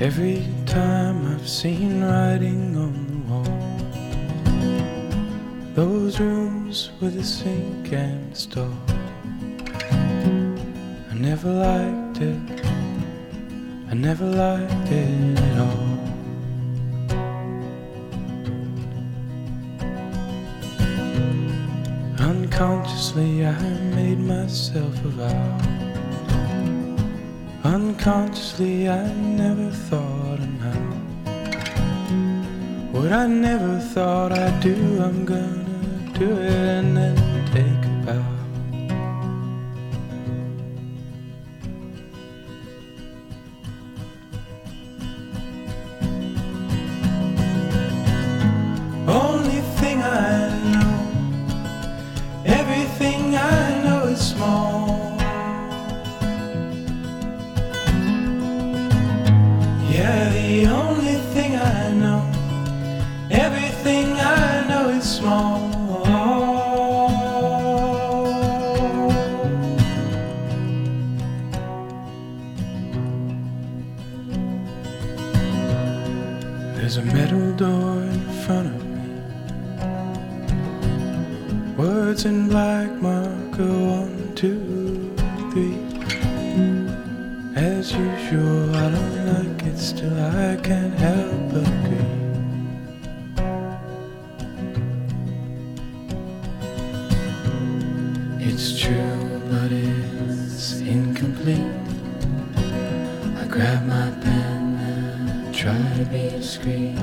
Every time I've seen writing on the wall, those rooms with the sink and the stall, I never liked it, I never liked it at all. Unconsciously I made myself a vow. Unconsciously I never thought of how. What I never thought I'd do, I'm gonna do it and then take a bow. Only thing I know, everything I know is small. Yeah, the only thing I know, everything I know is small. There's a metal door in front of me, words in black marker, 1, 2, 3. As usual, I don't like it, still I can't help but agree. It's true, but it's incomplete. I grab my pen and try to be discreet.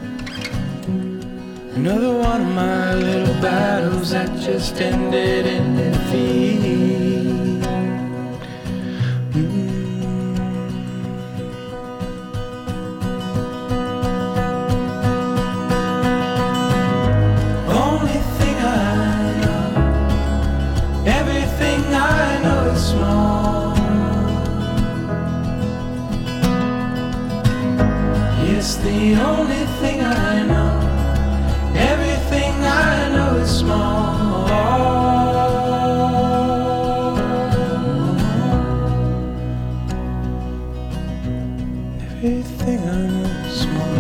Another one of my little battles that just ended in defeat. Only thing I know, everything I know is small. Yes, the only thing I know, everything I know is small. Everything I know is small.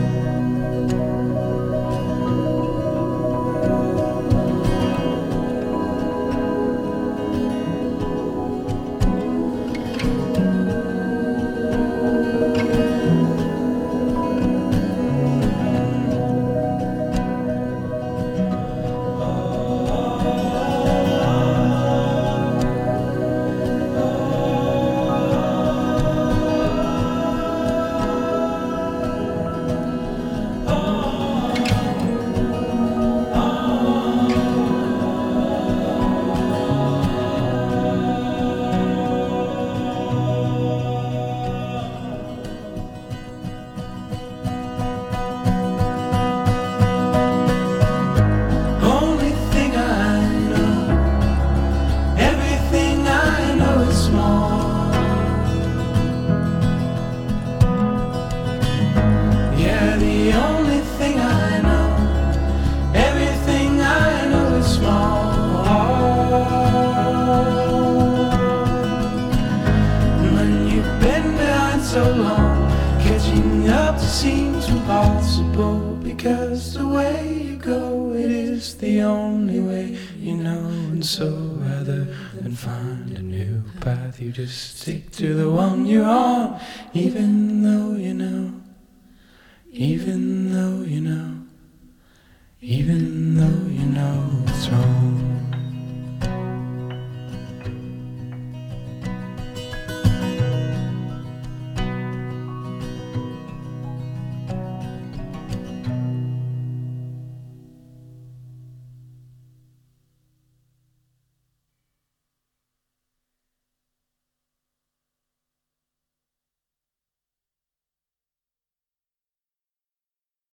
So long, catching up seems impossible, because the way you go, it is the only way you know. And so rather than find a new path, you just stick to the one you're on, even though you know, even